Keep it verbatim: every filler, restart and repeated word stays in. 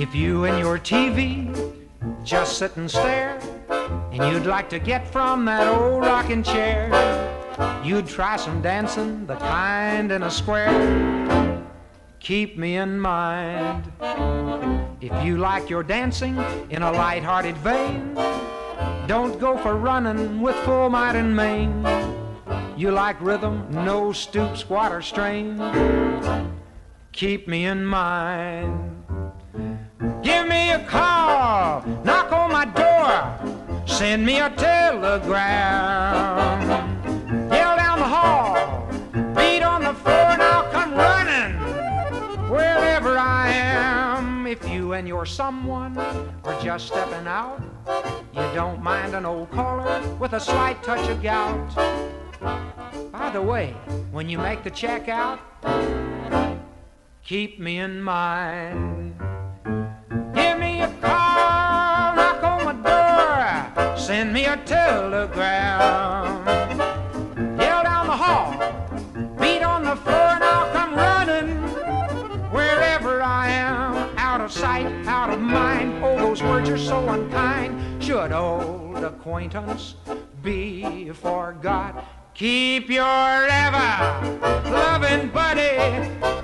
If you and your T V just sit and stare, and you'd like to get from that old rocking chair, you'd try some dancing, the kind in a square, keep me in mind. If you like your dancing in a light-hearted vein, don't go for running with full might and main. You like rhythm, no stoop, squat, or strain, keep me in mind. Give me a call, knock on my door, send me a telegram. Yell down the hall, beat on the floor, and I'll come running wherever I am. If you and your someone are just stepping out, you don't mind an old caller with a slight touch of gout. By the way, when you make the check out, keep me in mind. Give me a call, knock on my door, send me a telegram. Yell down the hall, beat on the floor, and I'll come running wherever I am. Out of sight, out of mind, oh, those words are so unkind. Should old acquaintance be forgot? Keep your ever loving buddy